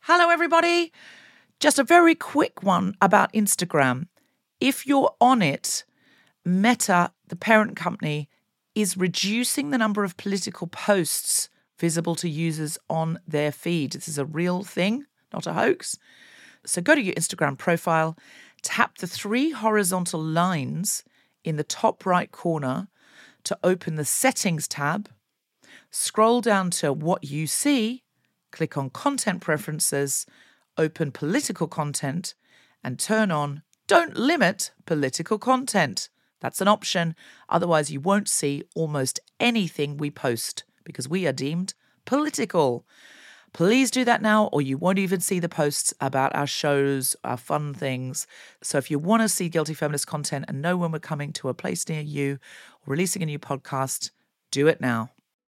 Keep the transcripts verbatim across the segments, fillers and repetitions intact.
Hello, everybody. Just a very quick one about Instagram. If you're on it, Meta, the parent company, is reducing the number of political posts visible to users on their feed. This is a real thing, not a hoax. So go to your Instagram profile, tap the three horizontal lines in the top right corner to open the Settings tab, scroll down to What You See, click on Content Preferences, open Political Content, and turn on Don't Limit Political Content. That's an option. Otherwise, you won't see almost anything we post because we are deemed political. Please do that now, or you won't even see the posts about our shows, our fun things. So if you want to see Guilty Feminist content and know when we're coming to a place near you or releasing a new podcast, do it now.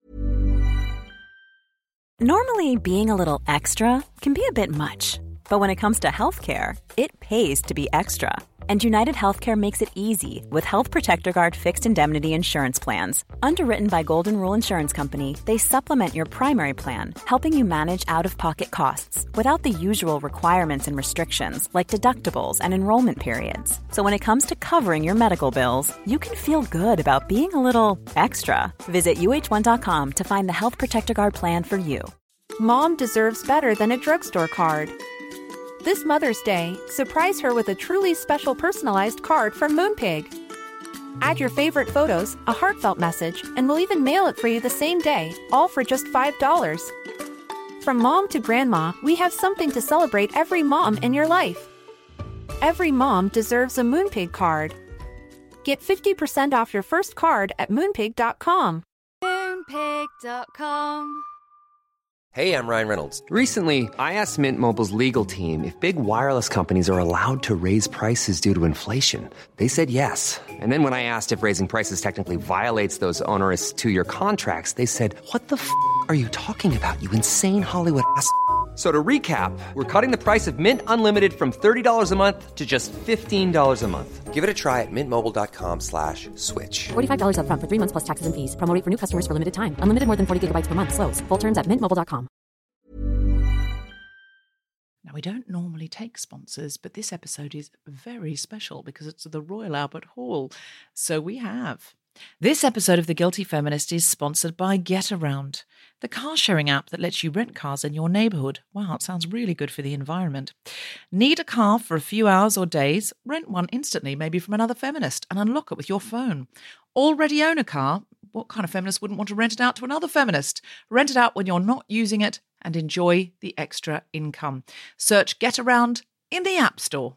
Normally, being a little extra can be a bit much. But when it comes to healthcare, it pays to be extra. And United Healthcare makes it easy with Health Protector Guard fixed indemnity insurance plans. Underwritten by Golden Rule Insurance Company, they supplement your primary plan, helping you manage out-of-pocket costs without the usual requirements and restrictions like deductibles and enrollment periods. So when it comes to covering your medical bills, you can feel good about being a little extra. Visit U H one dot com to find the Health Protector Guard plan for you. Mom deserves better than a drugstore card. This Mother's Day, surprise her with a truly special personalized card from Moonpig. Add your favorite photos, a heartfelt message, and we'll even mail it for you the same day, all for just five dollars. From mom to grandma, we have something to celebrate every mom in your life. Every mom deserves a Moonpig card. Get fifty percent off your first card at moonpig dot com. moonpig dot com. Hey, I'm Ryan Reynolds. Recently, I asked Mint Mobile's legal team if big wireless companies are allowed to raise prices due to inflation. They said yes. And then when I asked if raising prices technically violates those onerous two-year contracts, they said, what the f*** are you talking about, you insane Hollywood ass f- So to recap, we're cutting the price of Mint Unlimited from thirty dollars a month to just fifteen dollars a month. Give it a try at mintmobile.com slash switch. forty-five dollars up front for three months plus taxes and fees. Promo rate for new customers for limited time. Unlimited more than forty gigabytes per month. Slows full terms at mint mobile dot com. Now, we don't normally take sponsors, but this episode is very special because it's the Royal Albert Hall. So we have. This episode of The Guilty Feminist is sponsored by Getaround, the car-sharing app that lets you rent cars in your neighbourhood. Wow, it sounds really good for the environment. Need a car for a few hours or days? Rent one instantly, maybe from another feminist, and unlock it with your phone. Already own a car? What kind of feminist wouldn't want to rent it out to another feminist? Rent it out when you're not using it and enjoy the extra income. Search Getaround in the App Store.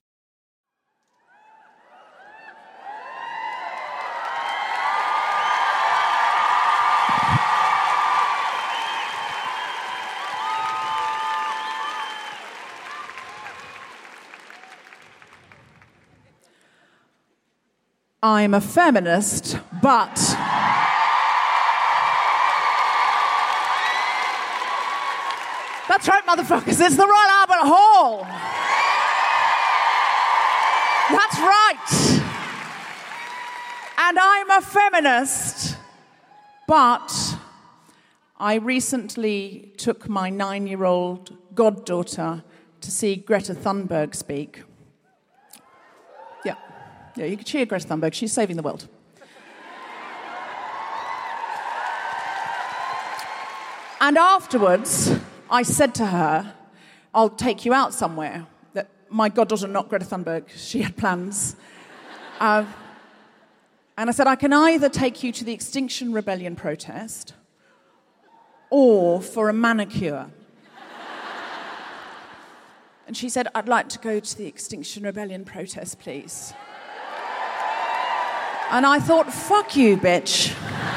I'm a feminist, but that's right, motherfuckers, it's the Royal Albert Hall. That's right. And I'm a feminist, but I recently took my nine-year-old goddaughter to see Greta Thunberg speak. Yeah. Yeah, you can cheer Greta Thunberg. She's saving the world. And afterwards, I said to her, I'll take you out somewhere. That my goddaughter, not Greta Thunberg, she had plans. Uh, and I said, I can either take you to the Extinction Rebellion protest or for a manicure. And she said, I'd like to go to the Extinction Rebellion protest, please. And I thought, fuck you, bitch.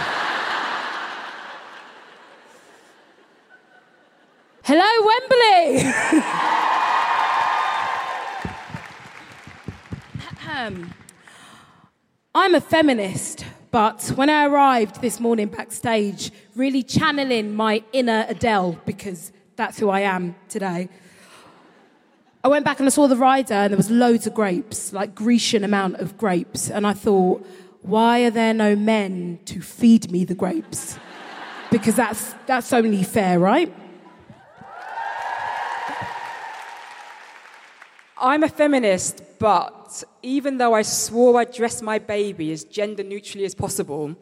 Hello, Wembley! um, I'm a feminist, but when I arrived this morning backstage, really channeling my inner Adele, because that's who I am today, I went back and I saw the rider and there was loads of grapes, like Grecian amount of grapes, and I thought, why are there no men to feed me the grapes? Because that's that's only fair, right? I'm a feminist, but even though I swore I'd dress my baby as gender neutrally as possible,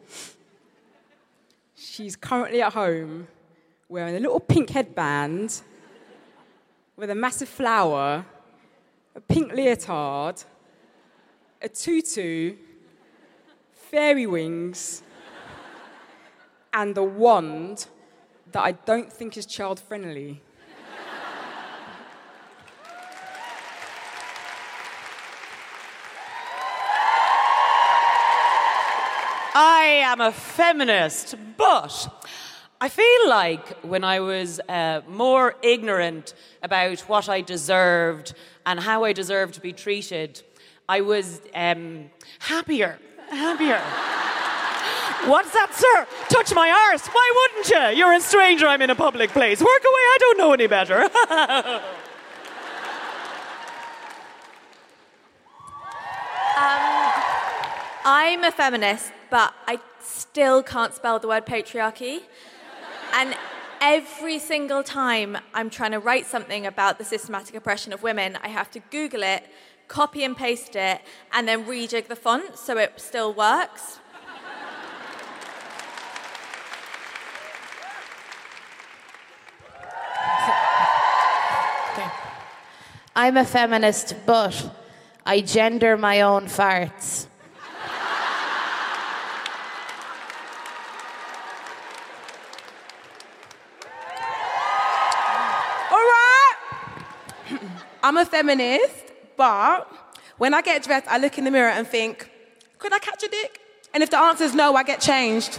she's currently at home wearing a little pink headband with a massive flower, a pink leotard, a tutu, fairy wings, and a wand that I don't think is child-friendly. I am a feminist, but I feel like when I was uh, more ignorant about what I deserved and how I deserved to be treated, I was um, happier, happier. What's that, sir? Touch my arse. Why wouldn't you? You're a stranger. I'm in a public place. Work away. I don't know any better. um, I'm a feminist, but I still can't spell the word patriarchy. And every single time I'm trying to write something about the systematic oppression of women, I have to Google it, copy and paste it, and then rejig the font so it still works. I'm a feminist, but I gender my own farts. I'm a feminist, but when I get dressed, I look in the mirror and think, could I catch a dick? And if the answer is no, I get changed.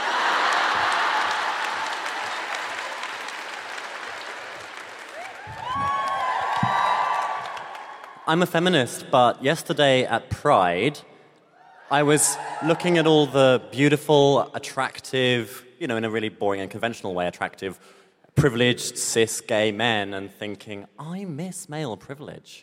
I'm a feminist, but yesterday at Pride, I was looking at all the beautiful, attractive, you know, in a really boring and conventional way, attractive, privileged, cis, gay men and thinking, I miss male privilege.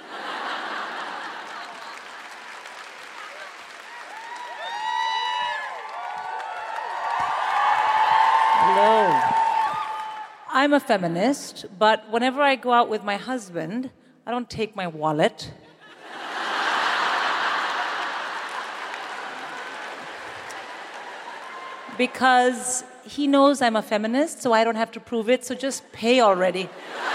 Hello. I'm a feminist, but whenever I go out with my husband, I don't take my wallet. Because he knows I'm a feminist, so I don't have to prove it, so just pay already.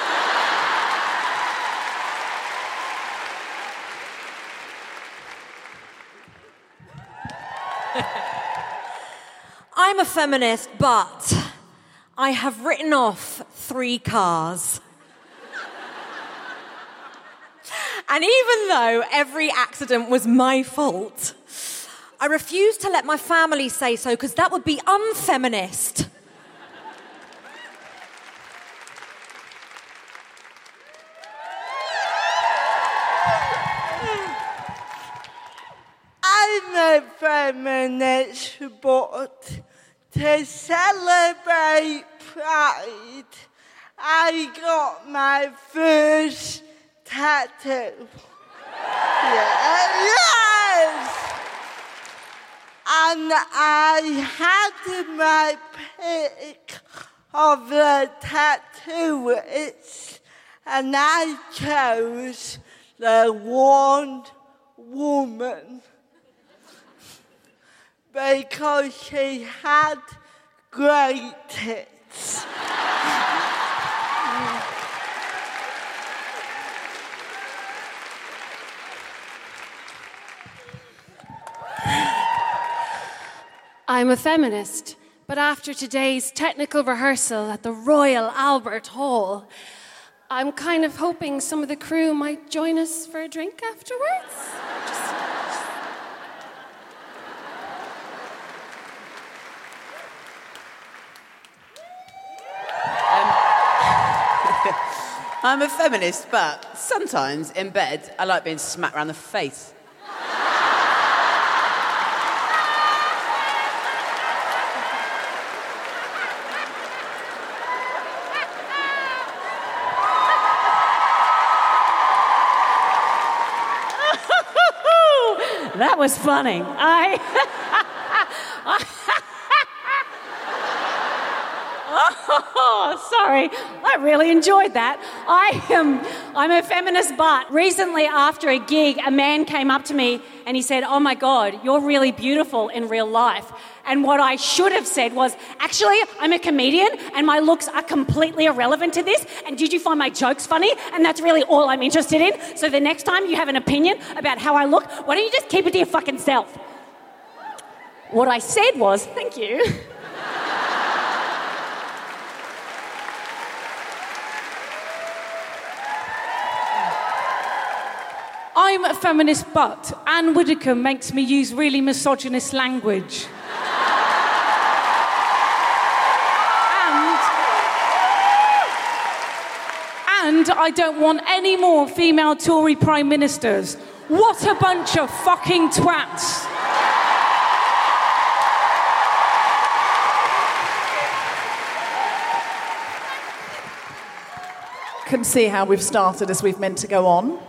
I'm a feminist, but I have written off three cars. And even though every accident was my fault, I refuse to let my family say so because that would be unfeminist. I'm a feminist, but to celebrate Pride, I got my first tattoo. Yeah, yes! And I had my pick of the tattooist, and I chose the Wonder Woman because she had great tits. I'm a feminist, but after today's technical rehearsal at the Royal Albert Hall, I'm kind of hoping some of the crew might join us for a drink afterwards. Just... I'm a feminist, but sometimes in bed, I like being smacked around the face. That was funny. I... Oh, sorry. I really enjoyed that. I am I'm a feminist, but recently after a gig, a man came up to me and he said, "Oh my God, you're really beautiful in real life." And what I should have said was, actually, I'm a comedian and my looks are completely irrelevant to this. And did you find my jokes funny? And that's really all I'm interested in. So the next time you have an opinion about how I look, why don't you just keep it to your fucking self? What I said was, thank you. I'm a feminist, but Anne Whitaker makes me use really misogynist language. And I don't want any more female Tory prime ministers. What a bunch of fucking twats. Can see how we've started as we've meant to go on.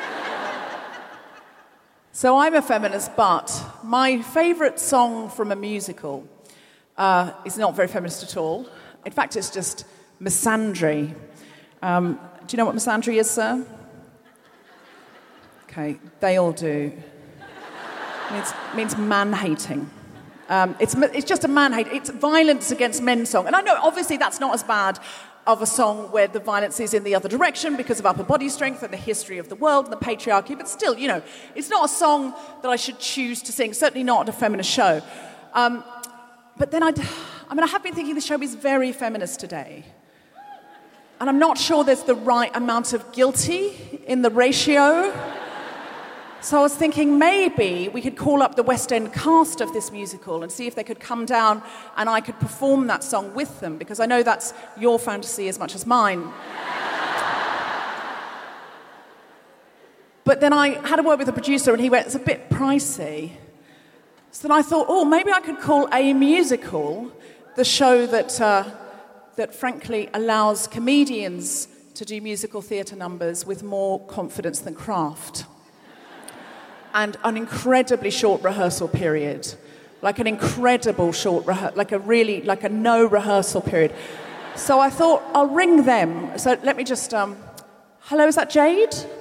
So I'm a feminist, but my favourite song from a musical uh, is not very feminist at all. In fact, it's just misandry. Um, do you know what misandry is, sir? Okay, they all do. It means, means man-hating. Um, it's, it's just a man-hate. It's violence against men song. And I know, obviously, that's not as bad of a song where the violence is in the other direction because of upper body strength and the history of the world and the patriarchy, but still, you know, it's not a song that I should choose to sing, certainly not at a feminist show. Um, but then I'd, I mean, I have been thinking the show is very feminist today. And I'm not sure there's the right amount of guilty in the ratio. So I was thinking maybe we could call up the West End cast of this musical and see if they could come down and I could perform that song with them, because I know that's your fantasy as much as mine. But then I had a word with the producer and he went, it's a bit pricey. So then I thought, oh, maybe I could call A Musical the show that, uh, that frankly allows comedians to do musical theatre numbers with more confidence than craft. And an incredibly short rehearsal period, like an incredible short rehearsal, like a really, like a no rehearsal period. So I thought, I'll ring them. So let me just, um, hello, is that Jade? Yes.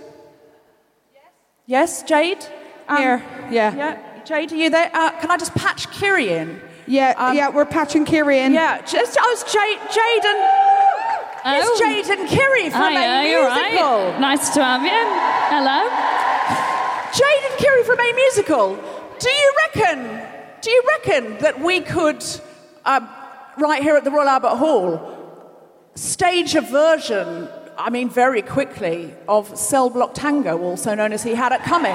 Yes, Jade? Um, Here, yeah. Yeah, Jade, are you there? Uh, can I just patch Kiri in? Yeah, um, yeah, we're patching Kiri in. Yeah, just, oh, it's Jade, Jade and... Oh. It's Jade and Kiri from Hiya, A you're Musical. right. Nice to have you. Hello. Jade and Kiri from A Musical. Do you reckon, do you reckon that we could, uh, right here at the Royal Albert Hall, stage a version, I mean very quickly, of Cell Block Tango, also known as He Had It Coming?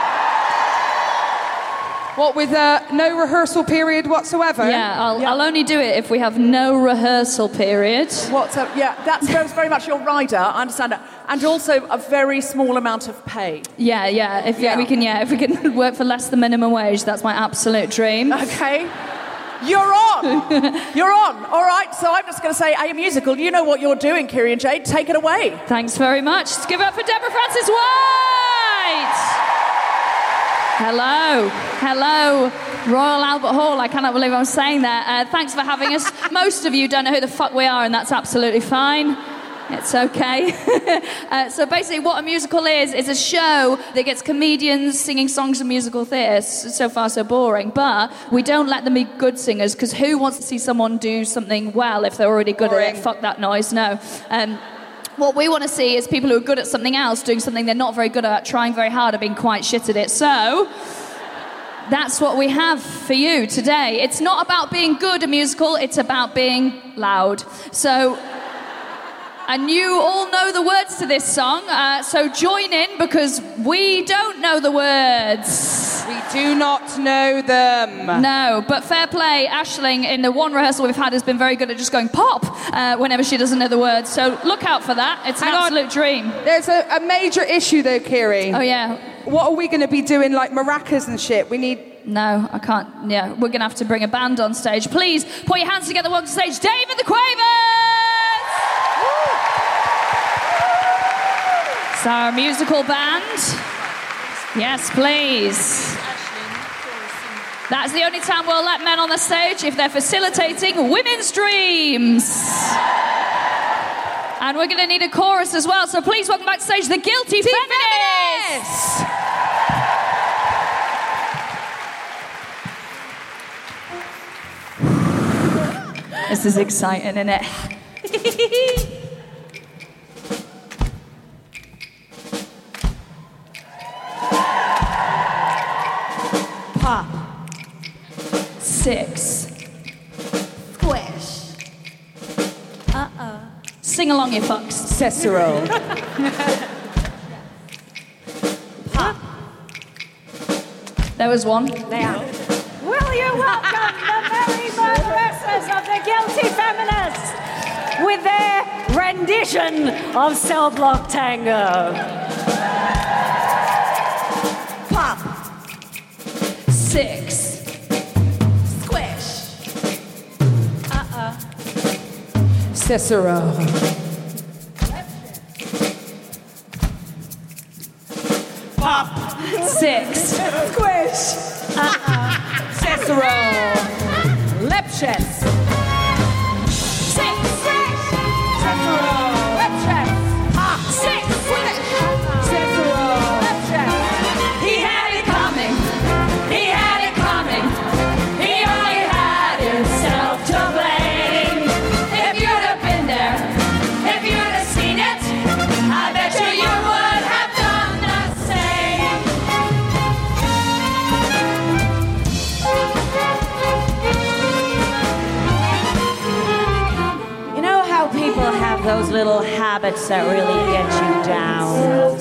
What, with uh, no rehearsal period whatsoever? Yeah, I'll, Yeah. I'll only do it if we have no rehearsal period. What's up? Yeah, that's very, very much your rider, I understand that. And also a very small amount of pay. Yeah, yeah. If Yeah. we can, yeah, if we can work for less than minimum wage, that's my absolute dream. Okay. You're on. You're on. All right, so I'm just going to say A Musical. You know what you're doing, Kiri and Jade. Take it away. Thanks very much. Let's give it up for Deborah Francis White. Hello, hello, Royal Albert Hall. I cannot believe I'm saying that. Uh, thanks for having us. Most of you don't know who the fuck we are, and that's absolutely fine. It's okay. uh, so basically what a musical is, is a show that gets comedians singing songs in musical theatre. So far, so boring. But we don't let them be good singers, because who wants to see someone do something well if they're already good Boring. at it? Fuck that noise, no. Um, What we want to see is people who are good at something else doing something they're not very good at, trying very hard and being quite shit at it. So that's what we have for you today. It's not about being good at musical, it's about being loud. So, and you all know the words to this song, uh, so join in, because we don't know the words. We do not know them. No, but fair play. Aisling, in the one rehearsal we've had, has been very good at just going pop uh, whenever she doesn't know the words. So look out for that. It's Hang an absolute on. dream. There's a, a major issue though, Kiri. Oh, yeah. What are we going to be doing, like maracas and shit? We need... No, I can't. Yeah, we're going to have to bring a band on stage. Please, put your hands together. Welcome to stage, Dave and the Quavers! It's our musical band. Yes, please. That's the only time we'll let men on the stage if they're facilitating women's dreams. And we're going to need a chorus as well. So please welcome backstage the Guilty Team Feminists. This is exciting, isn't it? Pop. Six. Squish. Uh-oh. Sing along, you fucks. Cicero. Pop. There was one. They are. Will you welcome the very murderesses of the Guilty Feminists with their rendition of Cell Block Tango? Pop. Six. Squish. Uh-uh. Cicero. Pop. Six. Squish. Uh-uh. Cicero. Lepches. Six. Cicero. Lepches. Pop. Six. Cicero. Lepches. He had it coming. He had it coming. He only had himself to blame. If you'd have been there, if you'd have seen it, I bet you you would have done the same. You know how people have those little habits that really get you down?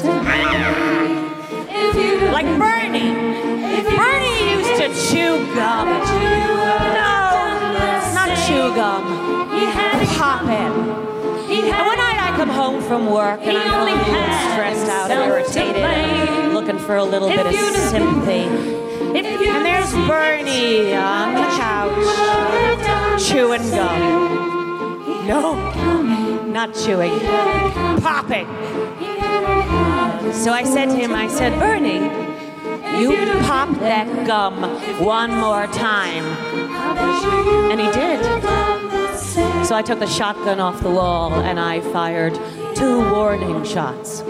Like Bernie. Bernie used to chew gum. No, not chew gum. Pop it. And one night I come home from work and I'm feeling a little stressed out, irritated, looking for a little bit of sympathy. And there's Bernie on the couch, chewing gum. No, not chewing, popping. So I said to him, I said, Bernie, you pop that gum one more time. And he did. So I took the shotgun off the wall and I fired two warning shots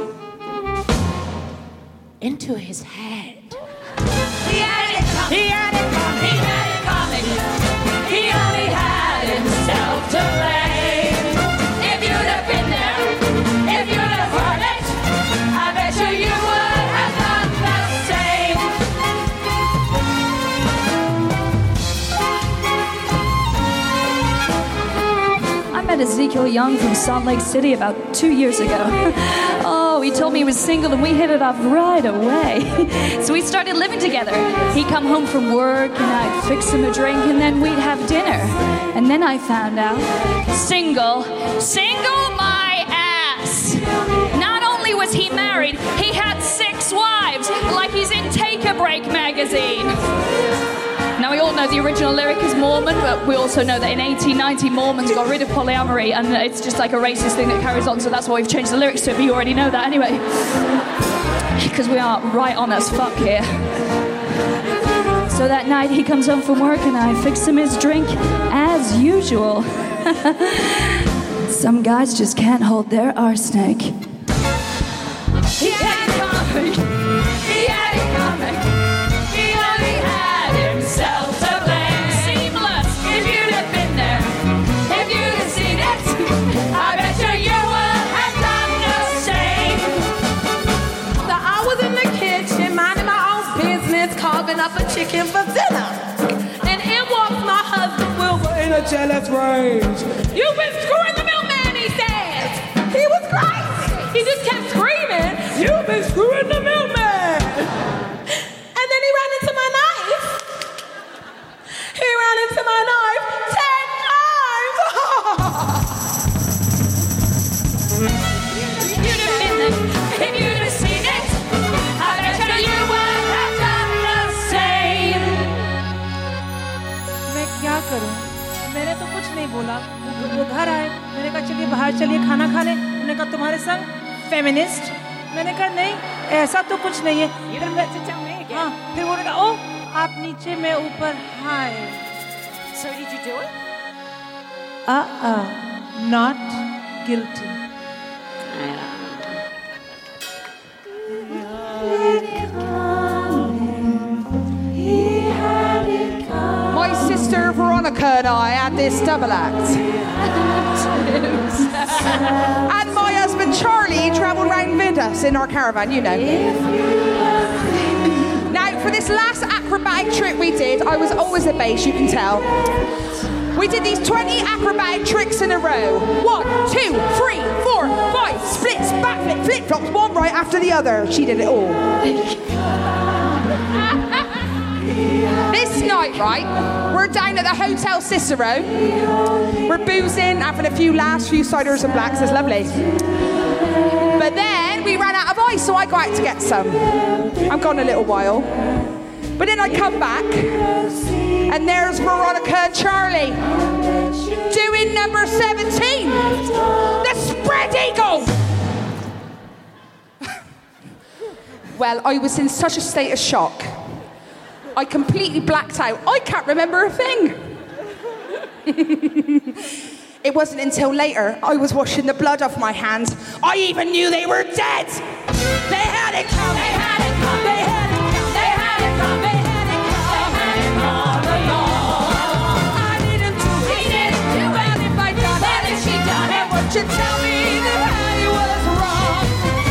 into his head. He had it coming. He had it coming. He had it coming. He only had himself to blame. If you'd have been there, if you'd have heard it, I bet you you would have done the same. I met Ezekiel Young from Salt Lake City about two years ago. Oh, he told me he was single and we hit it off right away. So we started living together. He'd come home from work and I'd fix him a drink and then we'd have dinner. And then I found out, single, single my ass. Not only was he married, he had six wives, like he's in Take a Break magazine. Now, we all know the original lyric is Mormon, but we also know that in eighteen ninety, Mormons got rid of polyamory, and it's just like a racist thing that carries on, so that's why we've changed the lyrics to it, but you already know that anyway. Because we are right on as fuck here. So that night, he comes home from work, and I fix him his drink, as usual. Some guys just can't hold their arsenic. He had it coming. He had it coming. He only had himself to blame. Seamless. If you'd have been there, if you'd have seen it, I bet you you would have done the same. So I was in the kitchen, minding my own business, carving up a chicken for dinner. And in walks my husband, Wilbur, in a jealous rage. You've been screwing the milkman, he says. He was crazy. He just kept screaming, you've been screwing the milkman. And then he ran into my knife. He ran into my knife ten times. If you'd have been there, if you'd have seen it, I bet you you would have done the same. मैं क्या करूं? मैंने तो कुछ नहीं बोला. वो- वो घर आए, मैंने कहा चलिए बाहर चलिए खाना खाने. उन्होंने कहा तुम्हारे संग फेमिनिस्ट. मैंने कहा नहीं, ऐसा तो कुछ नहीं है. फिर मैं हाँ, फिर उन्होंने कहा ओ आप नीचे मैं ऊपर. हाय. So did you do it? Uh-uh, not guilty. My sister Veronica and I had this double act. And my husband Charlie travelled around with us in our caravan, you know. Now, for this last acrobatic trick we did, I was always a bass, you can tell. We did these twenty acrobatic tricks in a row. One, two, three, four, five, splits, backflip, flip-flops, one right after the other. She did it all. This night, right, we're down at the Hotel Cicero. We're boozing, having a few laughs, few ciders and blacks. It's lovely. But then we ran out of ice, so I go out to get some. I'm gone a little while. But then I come back, and there's Veronica and Charlie doing number seventeen, the spread eagle. Well, I was in such a state of shock. I completely blacked out. I can't remember a thing. It wasn't until later I was washing the blood off my hands. I even knew they were dead. They had it coming. They had it coming. They had it coming. They had it coming. They had it coming. They had it all along. I didn't do it. He didn't do it. But if I done it, if she done it, would you tell me that I was wrong?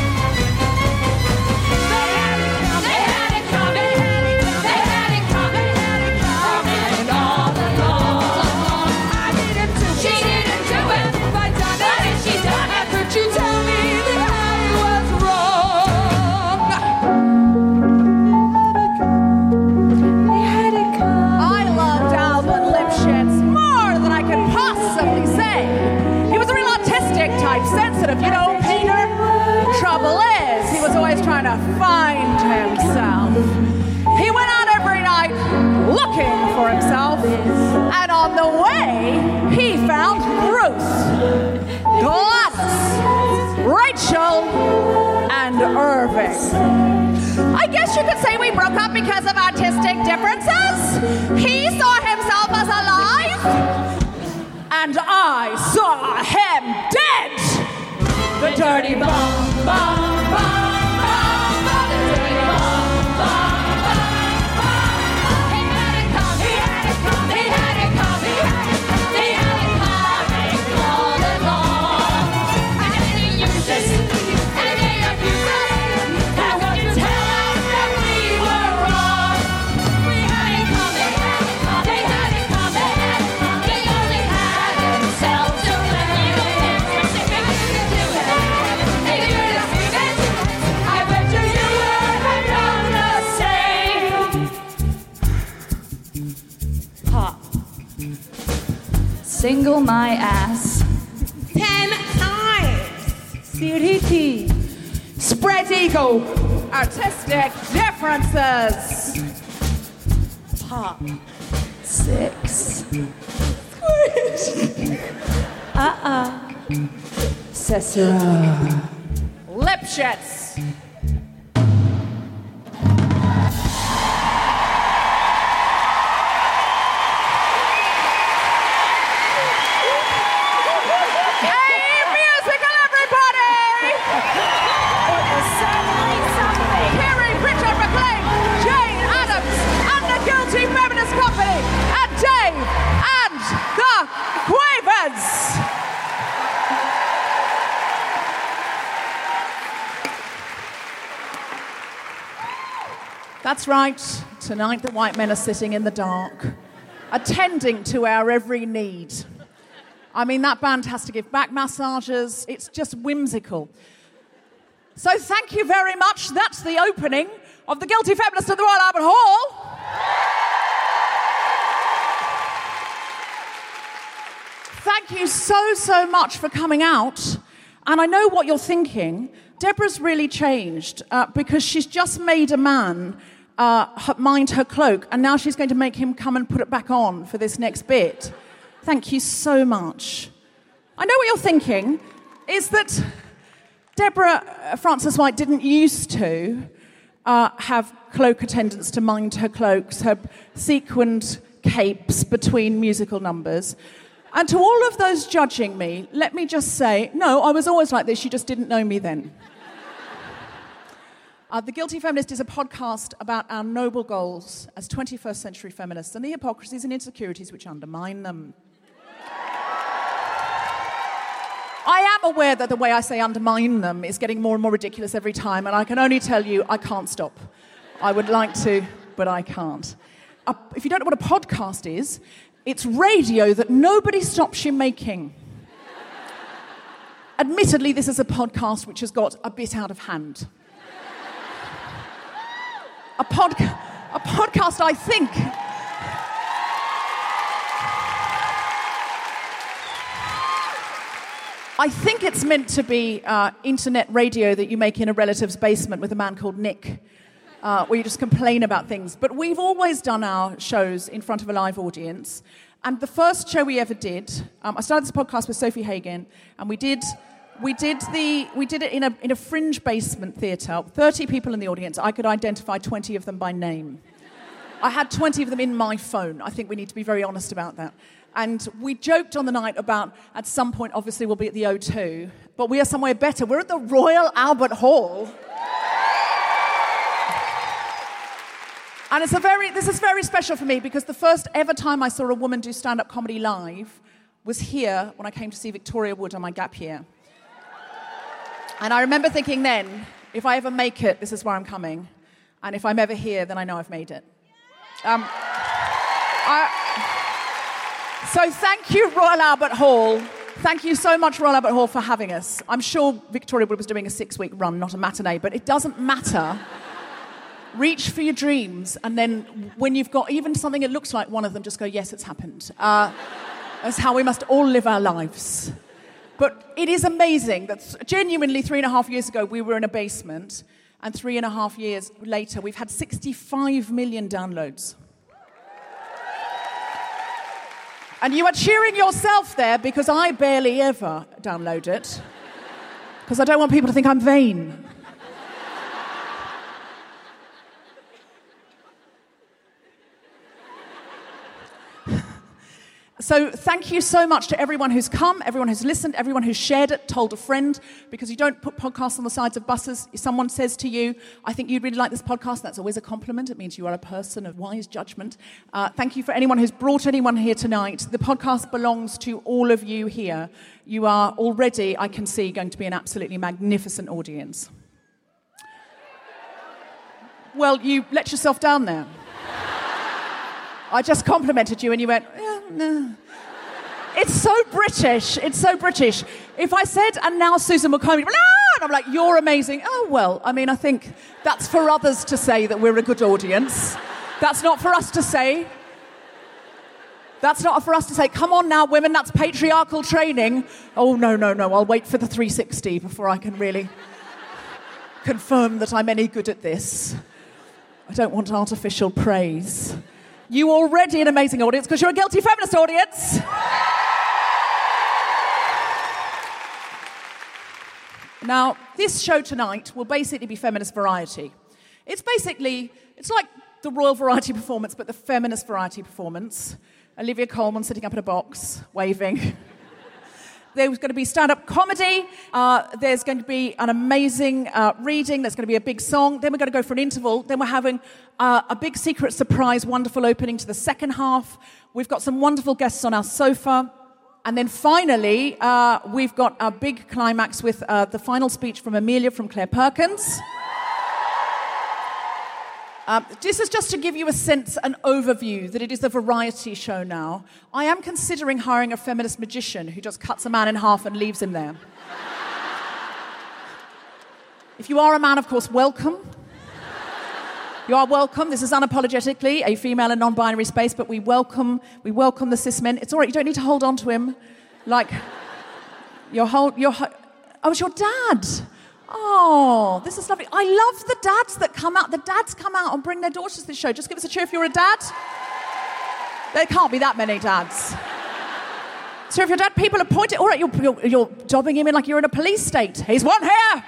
They had it coming. They had it coming. They had it coming. They had it coming all along. I didn't do it. She didn't do it. If I done it, if she done it, could you tell me that I was wrong? They had it coming. I loved Albert Lipschitz more than I could possibly say. He was a real autistic type, sensitive, you know, Peter. Trouble is, he was always trying to find himself. He went out every night looking for himself, and on the way, he found Ruth, Gladys, Rachel, and Irving. I guess you could say we broke up because of artistic differences. He saw himself as alive, and I saw him dead. The dirty bomb, bomb, bomb, bomb, bomb, the dirty bomb, bomb, bomb, bomb. He had it coming, he had it coming, he had it coming, he had it coming, he had it coming all along. And then he used us, and they abused us, and would you tell us that we were wrong? We had it coming, they had it coming, they only had themselves to blame. I bet you you would have done the same. Pop. Single my ass. Ten times. C D T. Spread eagle. Artistic differences. Pop. Six. Uh-uh. Cicero. Lipschitz. Hey, musical, everybody! Kerry Pritchard McLean, Jane Addams, and the Guilty Feminist Company, and Dave and the Quavers. That's right. Tonight the white men are sitting in the dark, attending to our every need. I mean, that band has to give back massages. It's just whimsical. So thank you very much. That's the opening of the Guilty Feminists at the Royal Albert Hall. Thank you so, so much for coming out. And I know what you're thinking. Deborah's really changed uh, because she's just made a man uh, mind her cloak, and now she's going to make him come and put it back on for this next bit. Thank you so much. I know what you're thinking, is that Deborah Frances White didn't used to uh, have cloak attendants to mind her cloaks, her sequined capes between musical numbers. And to all of those judging me, let me just say, no, I was always like this, you just didn't know me then. Uh, the Guilty Feminist is a podcast about our noble goals as twenty-first century feminists and the hypocrisies and insecurities which undermine them. I am aware that the way I say undermine them is getting more and more ridiculous every time, and I can only tell you I can't stop. I would like to, but I can't. Uh, if you don't know what a podcast is, it's radio that nobody stops you making. Admittedly, this is a podcast which has got a bit out of hand. A, pod- a podcast, I think... I think it's meant to be uh, internet radio that you make in a relative's basement with a man called Nick, uh, where you just complain about things. But we've always done our shows in front of a live audience. And the first show we ever did, um, I started this podcast with Sophie Hagen, and we did, we did the, we did it in a in a fringe basement theatre. Thirty people in the audience. I could identify twenty of them by name. I had twenty of them in my phone. I think we need to be very honest about that. And we joked on the night about, at some point, obviously, we'll be at the O two, but we are somewhere better. We're at the Royal Albert Hall. And it's a very, this is very special for me because the first ever time I saw a woman do stand-up comedy live was here when I came to see Victoria Wood on my gap year. And I remember thinking then, if I ever make it, this is where I'm coming. And if I'm ever here, then I know I've made it. Um, I... So thank you, Royal Albert Hall. Thank you so much, Royal Albert Hall, for having us. I'm sure Victoria Wood was doing a six-week run, not a matinee, but it doesn't matter. Reach for your dreams, and then when you've got even something that looks like one of them, just go, yes, it's happened. Uh, that's how we must all live our lives. But it is amazing that genuinely three and a half years ago, we were in a basement, and three and a half years later, we've had sixty-five million downloads. And you are cheering yourself there because I barely ever download it. Because I don't want people to think I'm vain. So thank you so much to everyone who's come, everyone who's listened, everyone who's shared it, told a friend, because you don't put podcasts on the sides of buses. If someone says to you, I think you'd really like this podcast, that's always a compliment. It means you are a person of wise judgment. Uh, thank you for anyone who's brought anyone here tonight. The podcast belongs to all of you here. You are already, I can see, going to be an absolutely magnificent audience. Well, you let yourself down there. I just complimented you and you went, yeah, no. It's so British. It's so British. If I said, and now Susan McCormick, no, and I'm like, you're amazing. Oh, well, I mean, I think that's for others to say that we're a good audience. That's not for us to say. That's not for us to say, come on now, women, that's patriarchal training. Oh, no, no, no, I'll wait for the three sixty before I can really confirm that I'm any good at this. I don't want artificial praise. You already an amazing audience because you're a Guilty Feminist audience. Now, this show tonight will basically be feminist variety. It's basically, it's like the Royal Variety Performance, but the feminist variety performance. Olivia Colman sitting up in a box, waving. There's going to be stand-up comedy. Uh, there's going to be an amazing uh, reading. There's going to be a big song. Then we're going to go for an interval. Then we're having uh, a big secret surprise, wonderful opening to the second half. We've got some wonderful guests on our sofa. And then finally, uh, we've got a big climax with uh, the final speech from Amelia from Claire Perkins. Um, this is just to give you a sense, an overview, that it is a variety show now. I am considering hiring a feminist magician who just cuts a man in half and leaves him there. If you are a man, of course, welcome. You are welcome. This is unapologetically a female and non-binary space, but we welcome we welcome the cis men. It's all right. You don't need to hold on to him. Like, your whole... Your, oh, it's your dad. Oh, this is lovely. I love the dads that come out. The dads come out and bring their daughters to the show. Just give us a cheer if you're a dad. There can't be that many dads. So if your dad, people are pointing... All right, you're, you're, you're dobbing him in like you're in a police state. He's one here.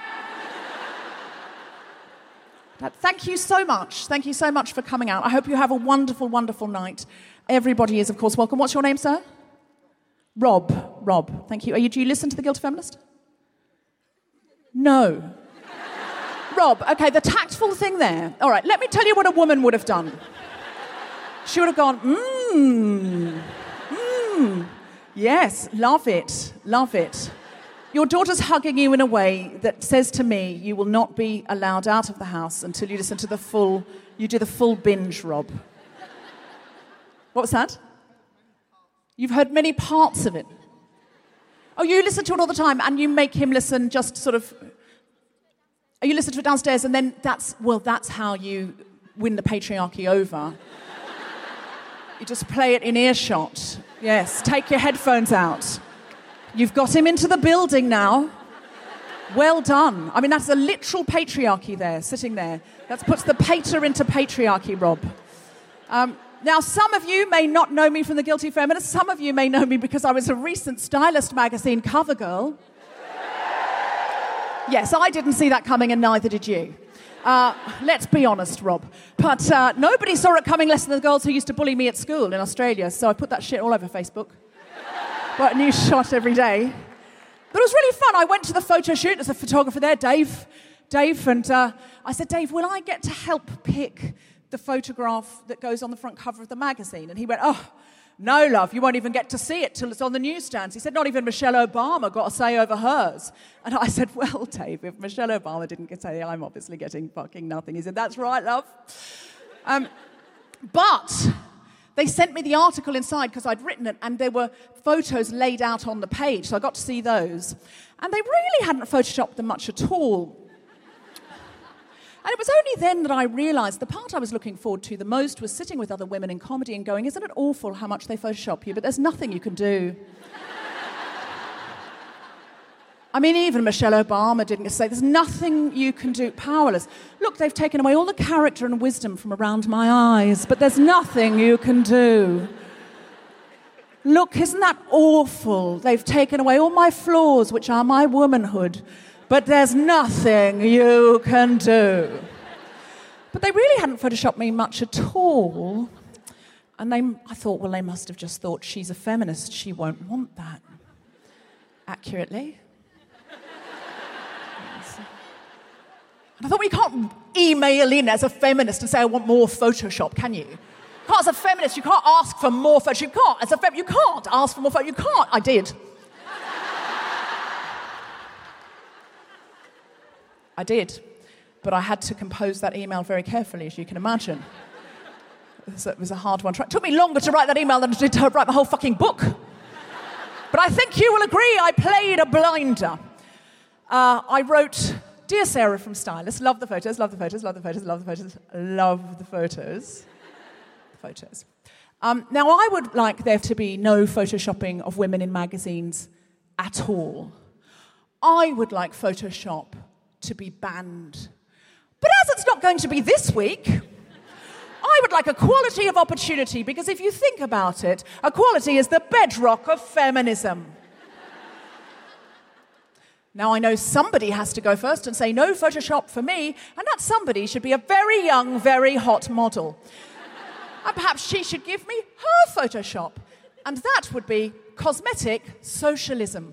Dad, thank you so much. Thank you so much for coming out. I hope you have a wonderful, wonderful night. Everybody is, of course, welcome. What's your name, sir? Rob, Rob, thank you. Are you. Do you listen to The Guilty Feminist? No. Rob, okay, the tactful thing there. All right, let me tell you what a woman would have done. She would have gone, mmm, mmm, yes, love it, love it. Your daughter's hugging you in a way that says to me, you will not be allowed out of the house until you listen to the full, you do the full binge, Rob. What was that? You've heard many parts of it. Oh, you listen to it all the time, and you make him listen just sort of... Oh, you listen to it downstairs, and then that's... Well, that's how you win the patriarchy over. You just play it in earshot. Yes, take your headphones out. You've got him into the building now. Well done. I mean, that's a literal patriarchy there, sitting there. That puts the pater into patriarchy, Rob. Um... Now, some of you may not know me from The Guilty Feminist. Some of you may know me because I was a recent Stylist magazine cover girl. Yes, I didn't see that coming, and neither did you. Uh, let's be honest, Rob. But uh, nobody saw it coming less than the girls who used to bully me at school in Australia, so I put that shit all over Facebook. Got a new shot every day. But it was really fun. I went to the photo shoot. There's a photographer there, Dave. Dave, and uh, I said, Dave, will I get to help pick the photograph that goes on the front cover of the magazine? And he went, oh, no, love, you won't even get to see it till it's on the newsstands. He said, not even Michelle Obama got a say over hers. And I said, well, Dave, if Michelle Obama didn't get a say, I'm obviously getting fucking nothing. He said, that's right, love. Um, but they sent me the article inside because I'd written it, and there were photos laid out on the page, so I got to see those. And they really hadn't photoshopped them much at all. And it was only then that I realised the part I was looking forward to the most was sitting with other women in comedy and going, isn't it awful how much they Photoshop you, but there's nothing you can do. I mean, even Michelle Obama didn't say, there's nothing you can do, powerless. Look, they've taken away all the character and wisdom from around my eyes, but there's nothing you can do. Look, isn't that awful? They've taken away all my flaws, which are my womanhood, but there's nothing you can do. But they really hadn't photoshopped me much at all. And they, I thought, well, they must have just thought, she's a feminist, she won't want that. Accurately. And I thought, well, you can't email in as a feminist and say, I want more Photoshop, can you? You can't, as a feminist, you can't ask for more Photoshop. You can't, as a fem- you can't ask for more Photoshop. You can't. I did. I did, but I had to compose that email very carefully, as you can imagine. It was a hard one. It took me longer to write that email than it did to write my whole fucking book. But I think you will agree I played a blinder. Uh, I wrote, Dear Sarah from Stylist, love the photos, love the photos, love the photos, love the photos, love the photos. Photos. Um, now, I would like there to be no photoshopping of women in magazines at all. I would like Photoshop to be banned. But as it's not going to be this week, I would like equality of opportunity, because if you think about it, equality is the bedrock of feminism. Now, I know somebody has to go first and say, no Photoshop for me, and that somebody should be a very young, very hot model. And perhaps she should give me her Photoshop, and that would be cosmetic socialism.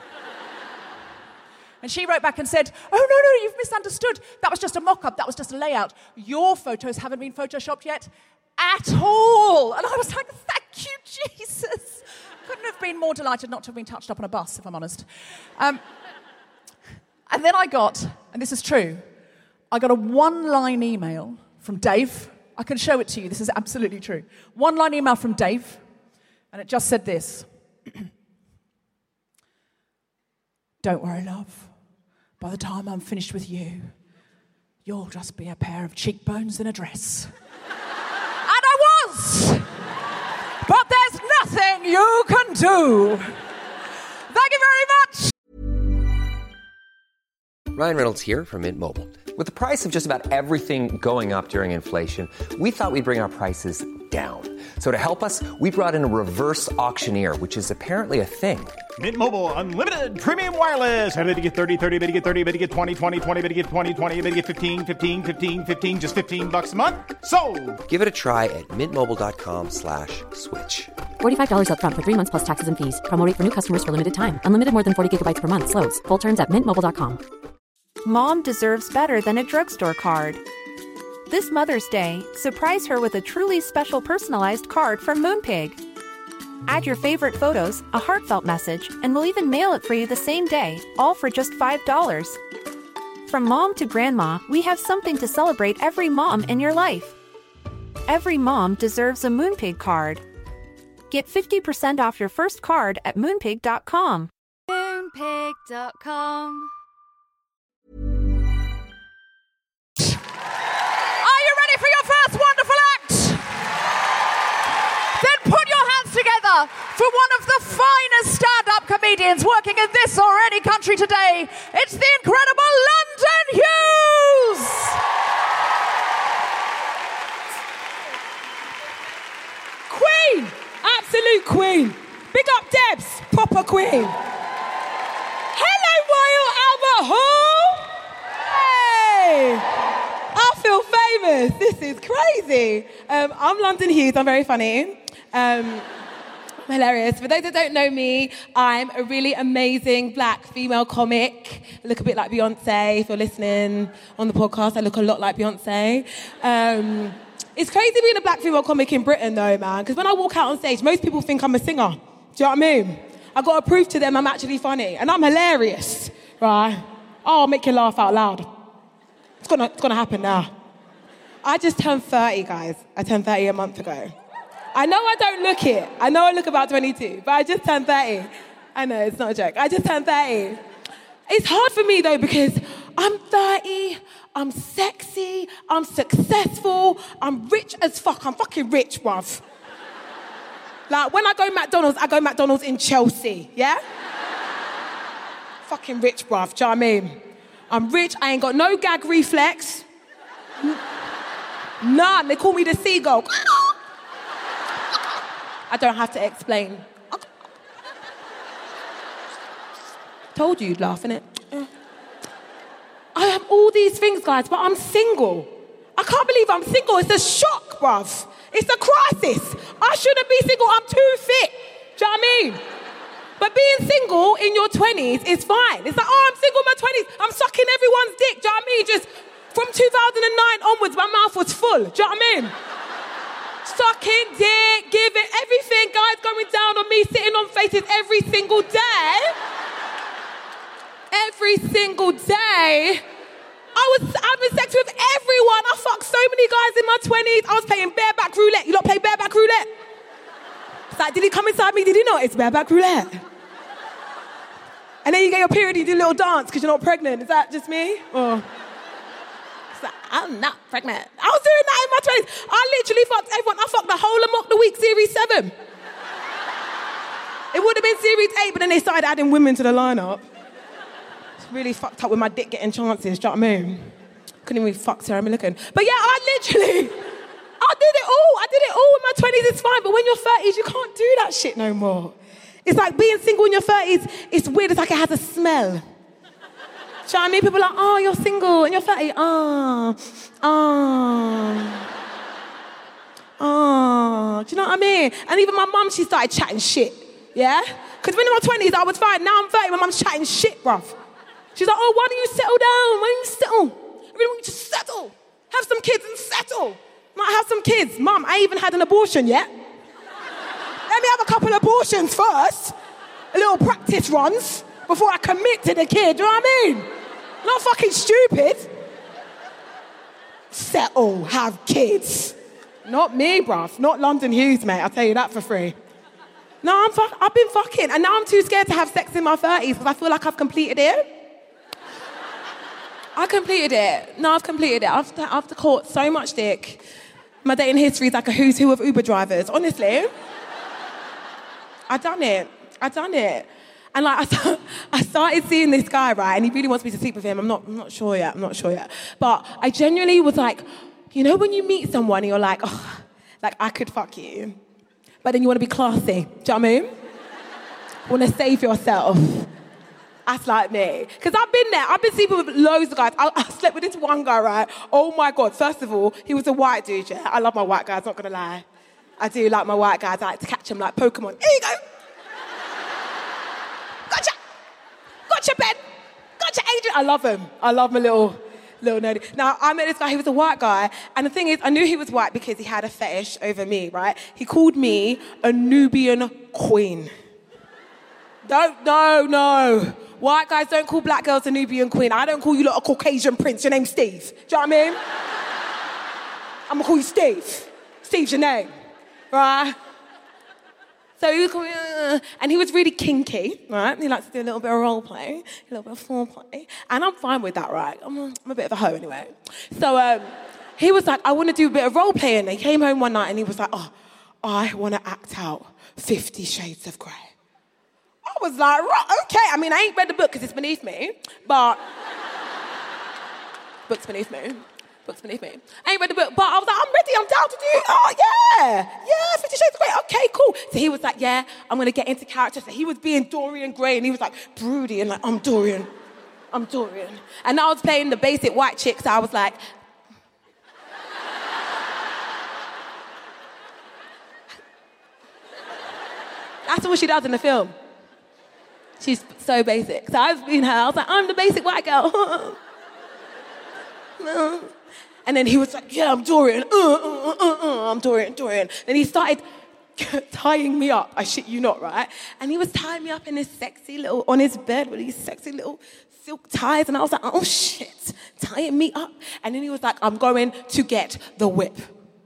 And she wrote back and said, oh, no, no, you've misunderstood. That was just a mock-up. That was just a layout. Your photos haven't been photoshopped yet at all. And I was like, thank you, Jesus. Couldn't have been more delighted not to have been touched up on a bus, if I'm honest. Um, and then I got, and this is true, I got a one-line email from Dave. I can show it to you. This is absolutely true. One-line email from Dave, and it just said this. Don't worry, love. By the time I'm finished with you, you'll just be a pair of cheekbones in a dress. And I was! But there's nothing you can do. Thank you very much. Ryan Reynolds here from Mint Mobile. With the price of just about everything going up during inflation, we thought we'd bring our prices down. So to help us, we brought in a reverse auctioneer, which is apparently a thing. Mint Mobile Unlimited Premium Wireless. How to get thirty, thirty, how to get thirty, how to get twenty, twenty, twenty, how to get twenty, twenty, how to get fifteen, fifteen, fifteen, fifteen, just fifteen bucks a month? Sold! Give it a try at mintmobile.com slash switch. forty-five dollars up front for three months plus taxes and fees. Promo rate for new customers for limited time. Unlimited more than forty gigabytes per month. Slows full terms at mint mobile dot com. Mom deserves better than a drugstore card. This Mother's Day, surprise her with a truly special personalized card from Moonpig. Add your favorite photos, a heartfelt message, and we'll even mail it for you the same day, all for just five dollars. From mom to grandma, we have something to celebrate every mom in your life. Every mom deserves a Moonpig card. Get fifty percent off your first card at moonpig dot com. Moonpig dot com. Are you ready for your first wonderful act? Then put your hands together for one of the finest stand-up comedians working in this or any country today. It's the incredible London Hughes! Queen! Absolute queen. Big up Debs, proper queen. Hello, Royal Albert Hall! Hey! I feel famous. This is crazy. Um, I'm London Hughes. I'm very funny. Um, I'm hilarious. For those that don't know me, I'm a really amazing black female comic. I look a bit like Beyonce. If you're listening on the podcast, I look a lot like Beyonce. Um, it's crazy being a black female comic in Britain, though, man, because when I walk out on stage, most people think I'm a singer. Do you know what I mean? I've got to prove to them I'm actually funny, and I'm hilarious, right? Oh, I'll make you laugh out loud. It's gonna, it's gonna happen now. I just turned thirty, guys. I turned thirty a month ago. I know I don't look it. I know I look about twenty-two, but I just turned thirty. I know, it's not a joke. I just turned thirty. It's hard for me, though, because I'm thirty, I'm sexy, I'm successful, I'm rich as fuck. I'm fucking rich, bruv. Like, when I go McDonald's, I go McDonald's in Chelsea, yeah? Fucking rich, bruv, do you know what I mean? I'm rich, I ain't got no gag reflex. None, they call me the seagull. I don't have to explain. Told you you'd laugh, innit? I have all these things, guys, but I'm single. I can't believe I'm single. It's a shock, bruv. It's a crisis. I shouldn't be single. I'm too fit. Do you know what I mean? But being single in your twenties is fine. It's like, oh, I'm single in my twenties. I'm sucking everyone's dick. Do you know what I mean? Just from two thousand nine onwards, my mouth was full. Do you know what I mean? Sucking dick, giving everything. Guys going down on me, sitting on faces every single day. Every single day. I was having sex with everyone. I fucked so many guys in my twenties. I was playing bareback roulette. You lot play bareback roulette? It's like, did he come inside me? Did he not? It's bareback roulette. And then you get your period, you do a little dance because you're not pregnant. Is that just me? Or... It's like, I'm not pregnant. I was doing that in my twenties. I literally fucked everyone. I fucked the whole of Mock the Week Series seven. It would have been Series eight, but then they started adding women to the lineup. Really fucked up with my dick getting chances, do you know what I mean? Couldn't even fuck Sarah Millican. But yeah, I literally, I did it all. I did it all in my twenties, it's fine. But when you're thirties, you can't do that shit no more. It's like being single in your thirties, it's weird, it's like it has a smell. Do you know what I mean? People are like, oh, you're single and you're thirty. Oh, oh, oh. Do you know what I mean? And even my mum, she started chatting shit, yeah? Because when in my twenties, I was fine. Now I'm thirty, my mum's chatting shit, bruv. She's like, oh, why don't you settle down? Why don't you settle? I really want you to settle. Have some kids and settle. Might have some kids. Mum, I ain't even had an abortion yet. Let me have a couple abortions first. A little practice runs before I commit to the kid. Do you know what I mean? Not fucking stupid. Settle, have kids. Not me, bruv. Not London Hughes, mate. I'll tell you that for free. No, I'm fuck- I've been fucking, and now I'm too scared to have sex in my thirties because I feel like I've completed it. I completed it. No, I've completed it. I've, I've caught so much dick. My dating history is like a who's who of Uber drivers. Honestly, I done it. I done it. And like I, I started seeing this guy, right, and he really wants me to sleep with him. I'm not, I'm not sure yet. I'm not sure yet. But I genuinely was like, you know, when you meet someone and you're like, oh, Like, I could fuck you. But then you want to be classy. Do you know what I mean? Want to save yourself. That's like me. Because I've been there. I've been sleeping with loads of guys. I, I slept with this one guy, right? Oh, my God. First of all, he was a white dude, yeah? I love my white guys, not going to lie. I do like my white guys. I like to catch them like Pokemon. Here you go. Gotcha. Gotcha, Ben. Gotcha, Adrian. I love him. I love my little... Little nerdy. Now, I met this guy, he was a white guy, and the thing is, I knew he was white because he had a fetish over me, right? He called me a Nubian queen. Don't, no, no. White guys don't call black girls a Nubian queen. I don't call you lot a Caucasian prince. Your name's Steve. Do you know what I mean? I'm gonna call you Steve. Steve's your name, right? So he was calling, uh, and he was really kinky, right? He likes to do a little bit of role play, a little bit of foreplay, and I'm fine with that, right? I'm a, I'm a bit of a hoe anyway. So um, he was like, I want to do a bit of role play, and he came home one night and he was like, oh, I want to act out Fifty Shades of Grey. I was like, right, okay. I mean, I ain't read the book because it's beneath me, but book's beneath me. Books beneath me. I ain't read the book, but I was like, I'm ready, I'm down to do it. Oh, yeah, yeah, Fifty Shades of Grey, okay, cool. So he was like, yeah, I'm going to get into character. So he was being Dorian Gray, and he was like, broody, and like, I'm Dorian, I'm Dorian. And I was playing the basic white chick, so I was like, that's what she does in the film. She's so basic. So I was being her, I was like, I'm the basic white girl. And then he was like, yeah, I'm Dorian. Uh, uh, uh, uh, I'm Dorian, Dorian. Then he started tying me up. I shit you not, right? And he was tying me up in his sexy little, on his bed with these sexy little silk ties. And I was like, oh, shit, tying me up. And then he was like, I'm going to get the whip.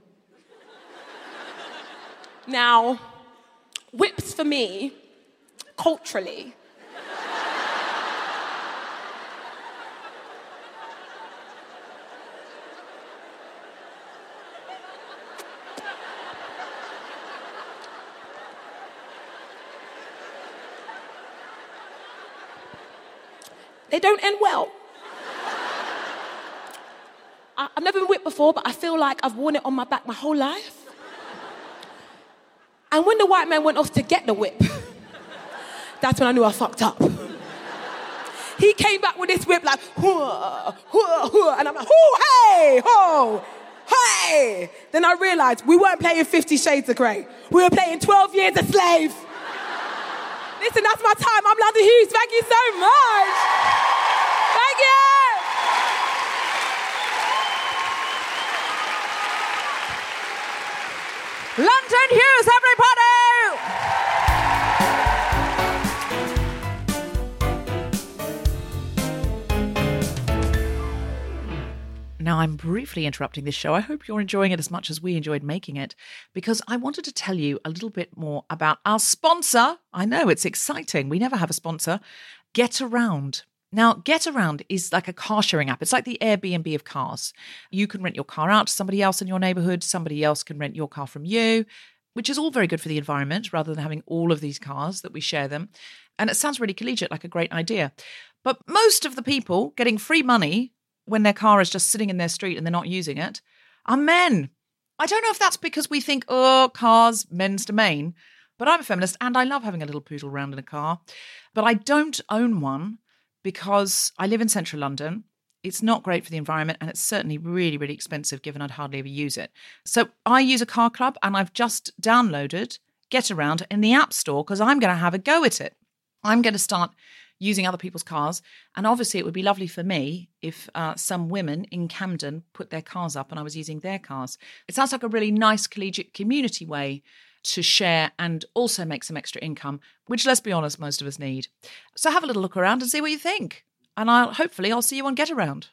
Now, whips for me, culturally, they don't end well. I, I've never been whipped before, but I feel like I've worn it on my back my whole life. And when the white man went off to get the whip, that's when I knew I fucked up. He came back with this whip like, hoo, hoo, hoo, and I'm like, hoo, hey, ho, hey. Then I realized we weren't playing Fifty Shades of Grey. We were playing twelve Years a Slave. Listen, that's my time. I'm London Hughes. Thank you so much. Thank you. London Hughes, everybody! Now, I'm briefly interrupting this show. I hope you're enjoying it as much as we enjoyed making it, because I wanted to tell you a little bit more about our sponsor. I know, it's exciting. We never have a sponsor. Getaround. Now, Getaround is like a car sharing app. It's like the Airbnb of cars. You can rent your car out to somebody else in your neighborhood. Somebody else can rent your car from you, which is all very good for the environment rather than having all of these cars that we share them. And it sounds really collegiate, like a great idea. But most of the people getting free money when their car is just sitting in their street and they're not using it are men. I don't know if that's because we think, oh, cars, men's domain, but I'm a feminist and I love having a little poodle around in a car. But I don't own one because I live in central London. It's not great for the environment and it's certainly really, really expensive given I'd hardly ever use it. So I use a car club and I've just downloaded Getaround in the App Store because I'm going to have a go at it. I'm going to start using other people's cars. And obviously it would be lovely for me if uh, some women in Camden put their cars up and I was using their cars. It sounds like a really nice collegiate community way to share and also make some extra income, which, let's be honest, most of us need. So have a little look around and see what you think. And I'll hopefully I'll see you on Getaround.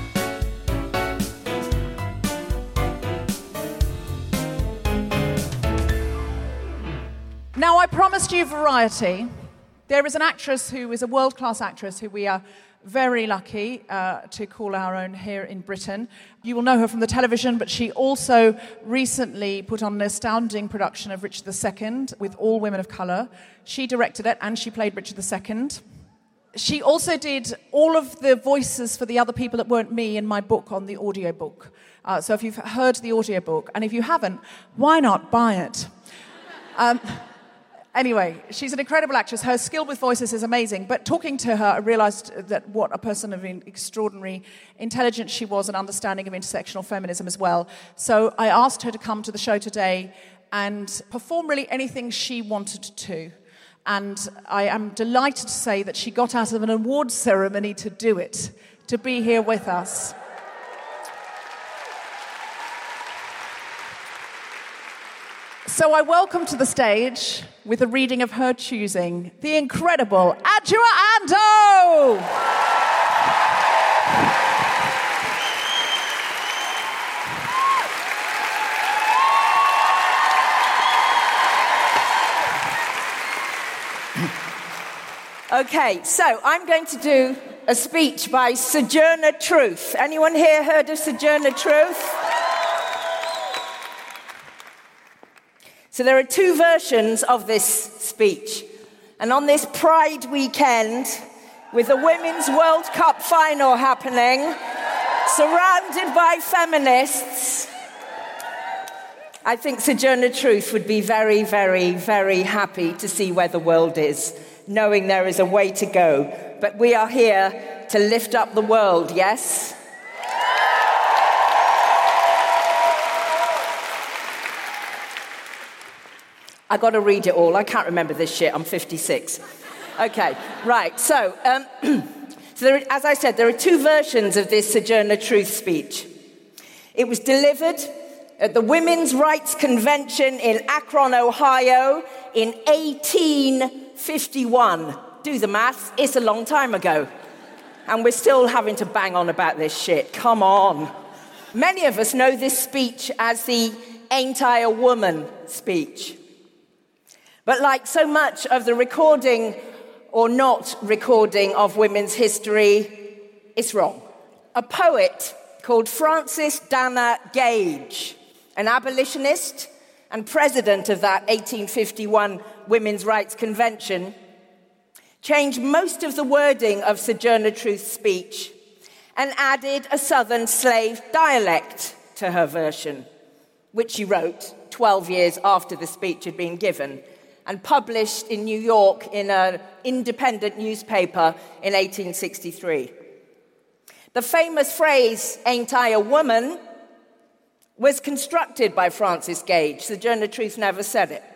Now, I promised you variety. There is an actress who is a world-class actress who we are very lucky uh, to call our own here in Britain. You will know her from the television, but she also recently put on an astounding production of Richard the Second with all women of colour. She directed it and she played Richard the Second. She also did all of the voices for the other people that weren't me in my book on the audiobook. Uh, so if you've heard the audiobook, and if you haven't, why not buy it? Um, anyway, she's an incredible actress. Her skill with voices is amazing. But talking to her, I realized that what a person of extraordinary intelligence she was and understanding of intersectional feminism as well. So I asked her to come to the show today and perform really anything she wanted to. And I am delighted to say that she got out of an awards ceremony to do it, to be here with us. So I welcome to the stage, with a reading of her choosing, the incredible Adjoa Andoh! Okay, so I'm going to do a speech by Sojourner Truth. Anyone here heard of Sojourner Truth? So there are two versions of this speech. And on this Pride weekend, with the Women's World Cup final happening, surrounded by feminists, I think Sojourner Truth would be very, very, very happy to see where the world is, knowing there is a way to go. But we are here to lift up the world, yes? I got to read it all. I can't remember this shit. I'm fifty-six. Okay, right. So, um, so there, as I said, there are two versions of this Sojourner Truth speech. It was delivered at the Women's Rights Convention in Akron, Ohio, in eighteen fifty-one. Do the maths. It's a long time ago. And we're still having to bang on about this shit. Come on. Many of us know this speech as the Ain't I a Woman speech. But like so much of the recording or not recording of women's history, it's wrong. A poet called Frances Dana Gage, an abolitionist and president of that eighteen fifty-one Women's Rights Convention, changed most of the wording of Sojourner Truth's speech and added a Southern slave dialect to her version, which she wrote twelve years after the speech had been given, and published in New York in an independent newspaper in eighteen sixty-three. The famous phrase, "Ain't I a woman?" was constructed by Frances Gage. Sojourner Truth never said it.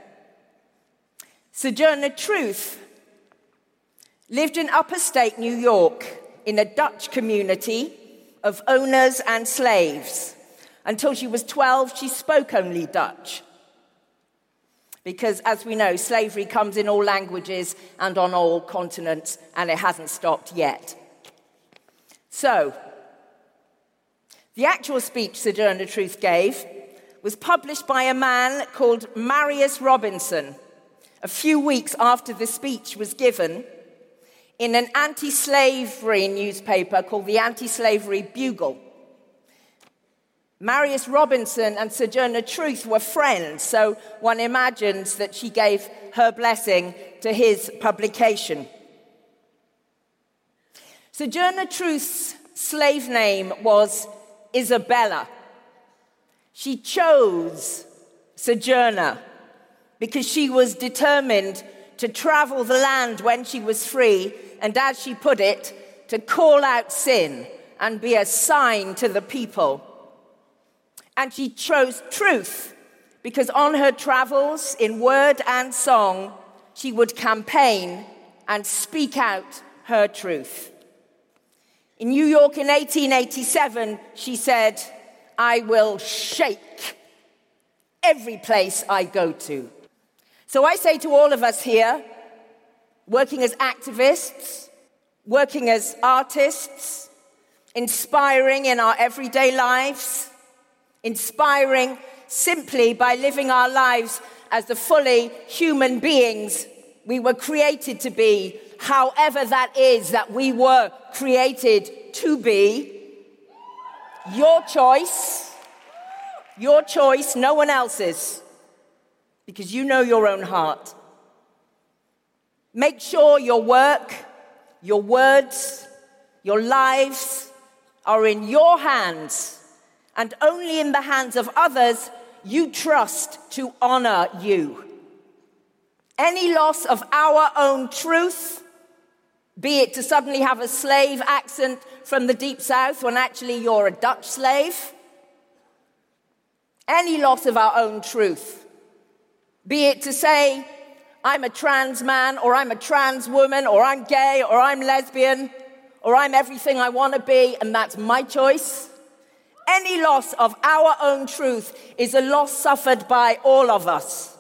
Sojourner Truth lived in upstate New York in a Dutch community of owners and slaves. Until she was twelve, she spoke only Dutch. Because, as we know, slavery comes in all languages and on all continents, and it hasn't stopped yet. So, the actual speech Sojourner Truth gave was published by a man called Marius Robinson a few weeks after the speech was given in an anti-slavery newspaper called the Anti-Slavery Bugle. Marius Robinson and Sojourner Truth were friends, so one imagines that she gave her blessing to his publication. Sojourner Truth's slave name was Isabella. She chose Sojourner because she was determined to travel the land when she was free, and as she put it, to call out sin and be a sign to the people. And she chose truth because on her travels, in word and song, she would campaign and speak out her truth. In New York in eighteen eighty-seven, she said, "I will shake every place I go to." So I say to all of us here, working as activists, working as artists, inspiring in our everyday lives, inspiring simply by living our lives as the fully human beings we were created to be, however that is that we were created to be. Your choice, your choice, no one else's, because you know your own heart. Make sure your work, your words, your lives are in your hands, and only in the hands of others you trust to honor you. Any loss of our own truth, be it to suddenly have a slave accent from the deep south when actually you're a Dutch slave, any loss of our own truth, be it to say, I'm a trans man, or I'm a trans woman, or I'm gay, or I'm lesbian, or I'm everything I want to be, and that's my choice. Any loss of our own truth is a loss suffered by all of us.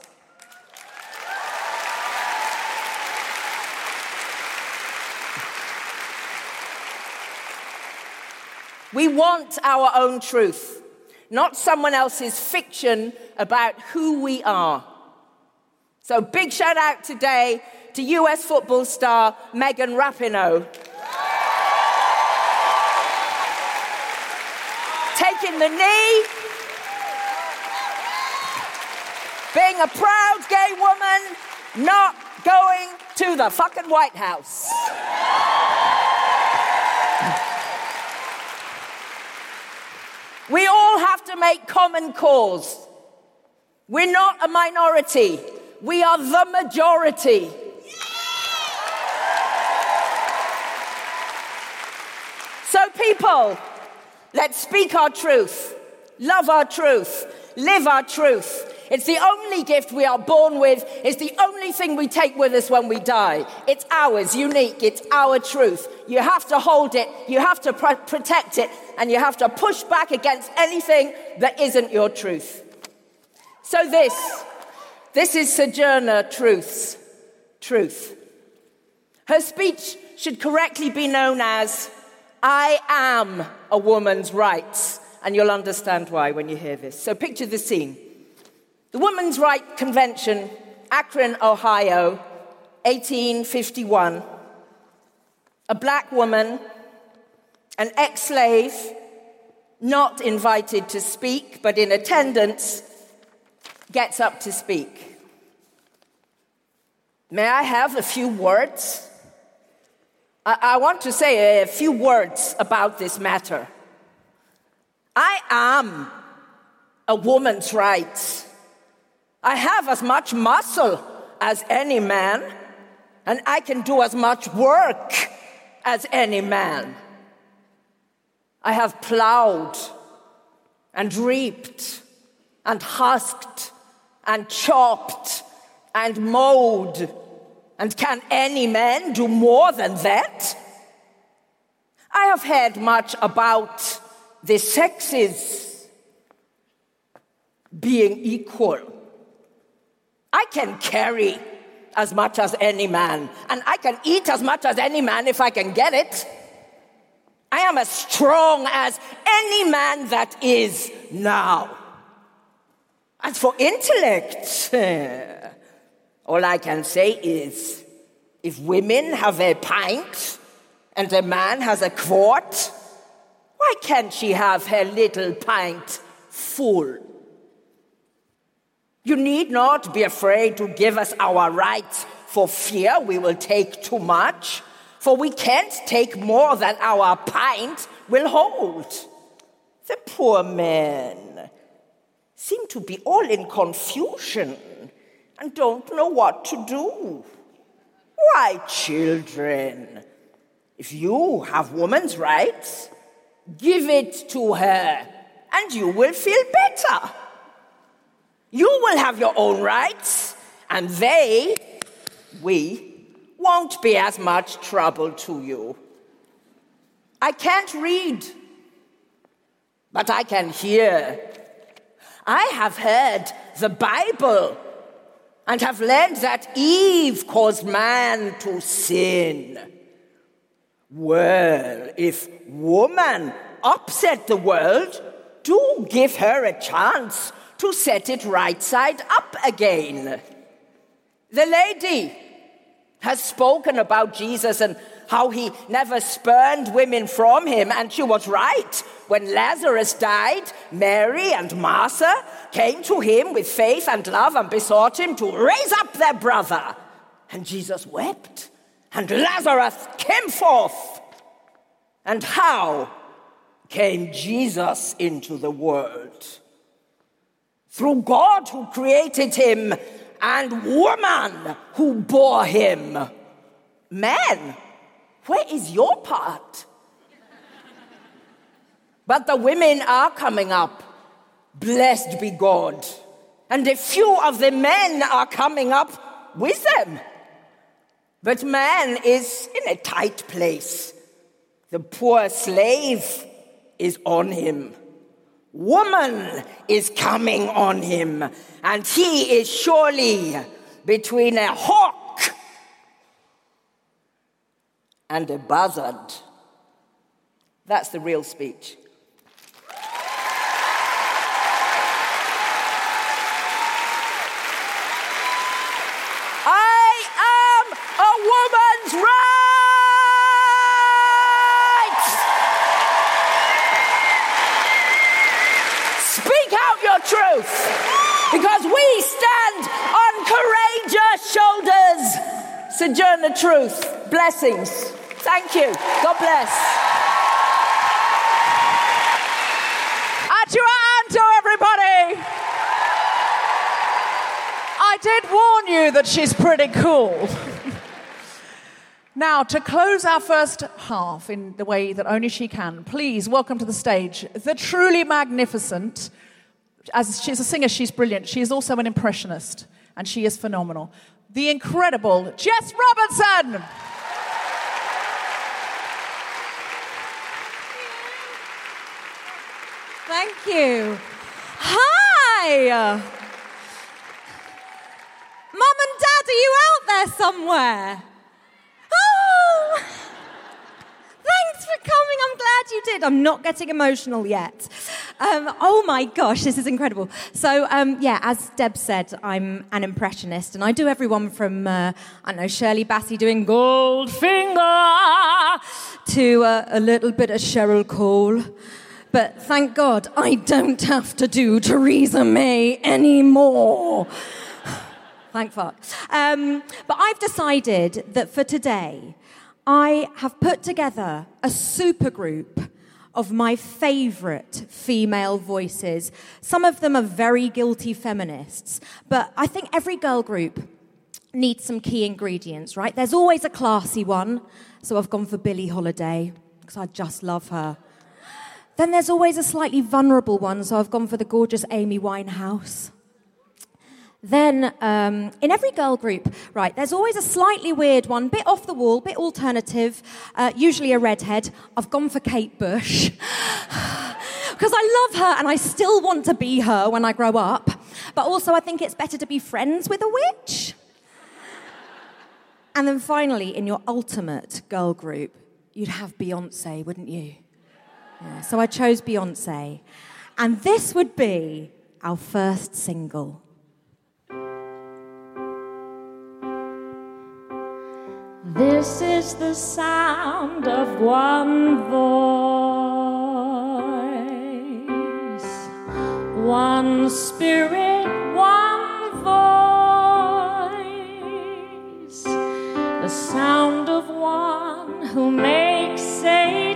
We want our own truth, not someone else's fiction about who we are. So big shout out today to U S football star Megan Rapinoe. Taking the knee, being a proud gay woman, not going to the fucking White House. We all have to make common cause. We're not a minority. We are the majority. So people, let's speak our truth, love our truth, live our truth. It's the only gift we are born with. It's the only thing we take with us when we die. It's ours, unique. It's our truth. You have to hold it. You have to pr- protect it. And you have to push back against anything that isn't your truth. So this, this is Sojourner Truth's truth. Her speech should correctly be known as, I am a woman's rights. And you'll understand why when you hear this. So picture the scene. The Women's Rights Convention, Akron, Ohio, eighteen fifty-one. A black woman, an ex-slave, not invited to speak, but in attendance, gets up to speak. May I have a few words? I, I want to say a few words about this matter. I am a woman's rights. I have as much muscle as any man, and I can do as much work as any man. I have plowed and reaped and husked and chopped and mowed. And can any man do more than that? I have heard much about the sexes being equal. I can carry as much as any man, and I can eat as much as any man if I can get it. I am as strong as any man that is now. As for intellect, all I can say is, if women have a pint and a man has a quart, why can't she have her little pint full? You need not be afraid to give us our rights for fear we will take too much, for we can't take more than our pint will hold. The poor men seem to be all in confusion and don't know what to do. Why, children, if you have women's rights, give it to her and you will feel better. You will have your own rights, and they, we, won't be as much trouble to you. I can't read, but I can hear. I have heard the Bible and have learned that Eve caused man to sin. Well, if woman upset the world, do give her a chance to set it right side up again. The lady has spoken about Jesus and how he never spurned women from him, and she was right. When Lazarus died, Mary and Martha came to him with faith and love and besought him to raise up their brother. And Jesus wept and Lazarus came forth. And how came Jesus into the world? Through God who created him and woman who bore him. Man, where is your part? But the women are coming up. Blessed be God. And a few of the men are coming up with them. But man is in a tight place. The poor slave is on him. Woman is coming on him. And he is surely between a hawk and a buzzard. That's the real speech. I am a woman's rights! Speak out your truth, because we stand on courageous shoulders. Sojourner Truth, blessings. Thank you. God bless. Adjuanto, everybody! I did warn you that she's pretty cool. Now, to close our first half in the way that only she can, please welcome to the stage the truly magnificent. As she's a singer, she's brilliant. She is also an impressionist, and she is phenomenal. The incredible Jess Robertson. Thank you. Hi! Mum and Dad, are you out there somewhere? Oh! Thanks for coming, I'm glad you did. I'm not getting emotional yet. Um, oh my gosh, this is incredible. So, um, yeah, as Deb said, I'm an impressionist, and I do everyone from, uh, I don't know, Shirley Bassey doing Goldfinger to uh, a little bit of Cheryl Cole. But thank God I don't have to do Theresa May anymore. Thank fuck. Um, but I've decided that for today, I have put together a supergroup of my favourite female voices. Some of them are very guilty feminists, but I think every girl group needs some key ingredients, right? There's always a classy one, so I've gone for Billie Holiday, because I just love her. Then there's always a slightly vulnerable one, so I've gone for the gorgeous Amy Winehouse. Then, um, in every girl group, right, there's always a slightly weird one, bit off the wall, bit alternative, uh, usually a redhead. I've gone for Kate Bush. Because I love her and I still want to be her when I grow up. But also I think it's better to be friends with a witch. And then finally, in your ultimate girl group, you'd have Beyonce, wouldn't you? Yeah, so I chose Beyonce. And this would be our first single. This is the sound of one voice, one spirit, one voice, the sound of one who makes a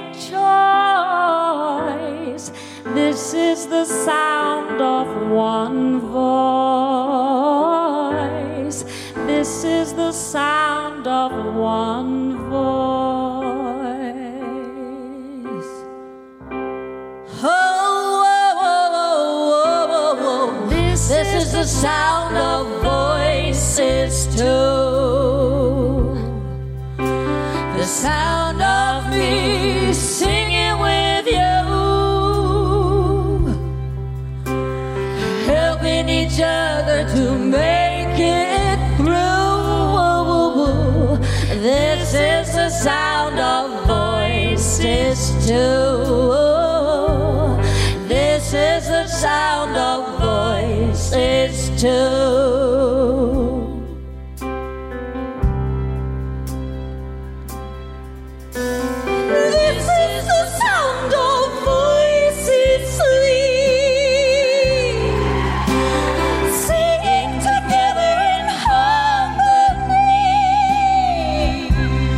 choice. This is the sound of one voice. This is the sound of one voice. Oh, oh, oh, oh, oh. This, this is the sound of voices too. The sound of me singing with you, helping each other to make it through. This is the sound of voices too. This is the sound of voices too. This is the sound of voices sweet, singing together in harmony.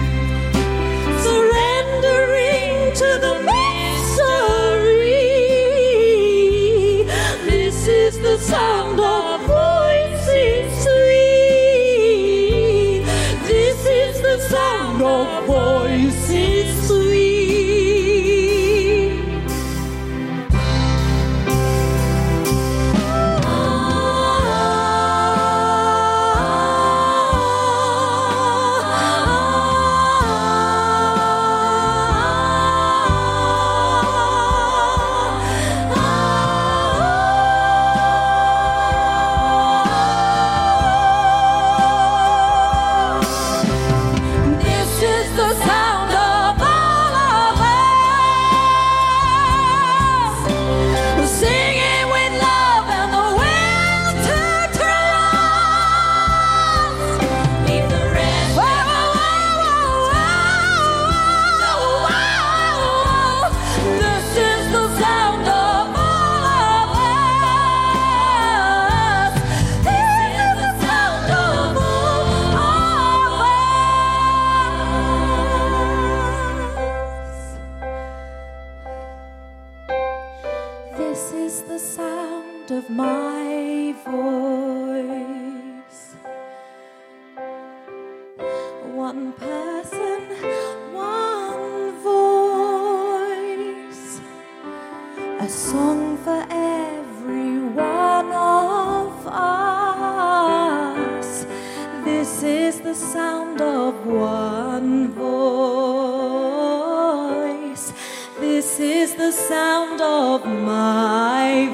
This is the sound of my voice. One person, one voice. A song for every one of us. This is the sound of one voice. This is the sound of my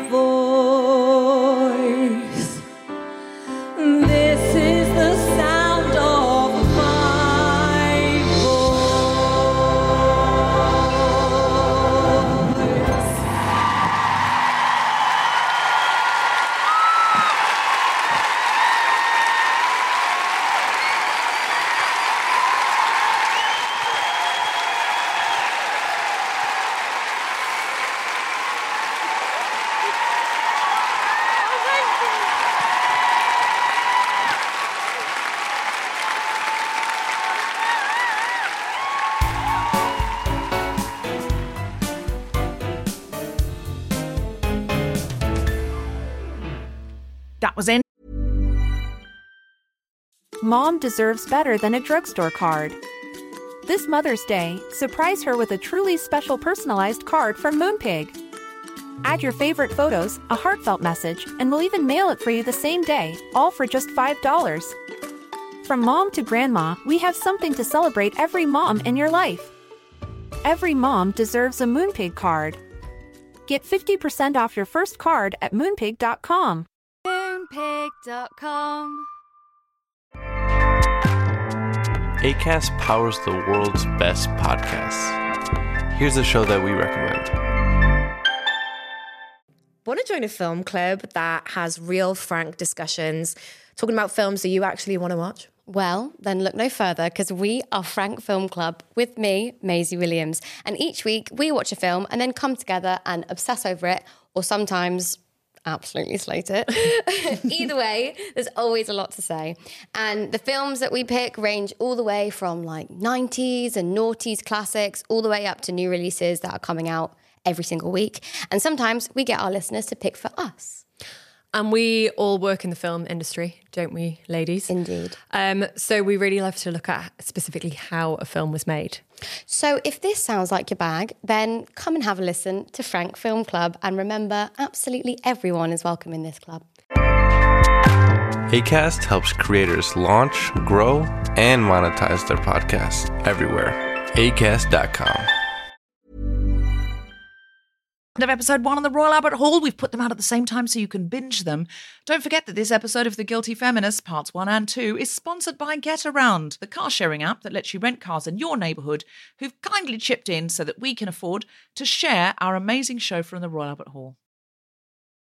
voice. This is the sound of my voice. That was in. Mom deserves better than a drugstore card. This Mother's Day, surprise her with a truly special personalized card from Moonpig. Add your favorite photos, a heartfelt message, and we'll even mail it for you the same day, all for just five dollars. From mom to grandma, we have something to celebrate every mom in your life. Every mom deserves a Moonpig card. Get fifty percent off your first card at moonpig dot com. Moonpig dot com. Acast powers the world's best podcasts. Here's a show that we recommend. Want to join a film club that has real, frank discussions, talking about films that you actually want to watch? Well, then look no further, because we are Frank Film Club with me, Maisie Williams. And each week we watch a film and then come together and obsess over it, or sometimes absolutely slate it. Either way, there's always a lot to say. And the films that we pick range all the way from like nineties and noughties classics, all the way up to new releases that are coming out every single week. And sometimes we get our listeners to pick for us. And we all work in the film industry, don't we, ladies? Indeed. Um, so we really love to look at specifically how a film was made. So if this sounds like your bag, then come and have a listen to Frank Film Club. And remember, absolutely everyone is welcome in this club. Acast helps creators launch, grow, and monetize their podcasts everywhere. acast dot com. Of episode one on the Royal Albert Hall. We've put them out at the same time so you can binge them. Don't forget that this episode of The Guilty Feminist, parts one and two, is sponsored by Get Around, the car sharing app that lets you rent cars in your neighbourhood, who've kindly chipped in so that we can afford to share our amazing show from the Royal Albert Hall.